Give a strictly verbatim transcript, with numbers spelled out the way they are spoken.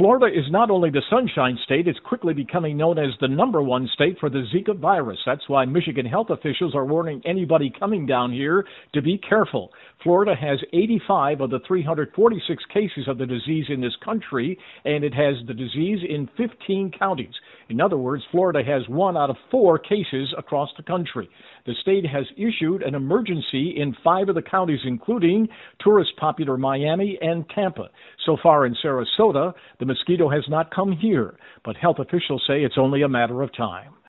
Florida is not only the Sunshine State, it's quickly becoming known as the number one state for the Zika virus. That's why Michigan health officials are warning anybody coming down here to be careful. Florida has eighty-five of the three hundred forty-six cases of the disease in this country, and it has the disease in fifteen counties. In other words, Florida has one out of four cases across the country. The state has issued an emergency in five of the counties, including tourist-popular Miami and Tampa. So far in Sarasota, the mosquito has not come here, but health officials say it's only a matter of time.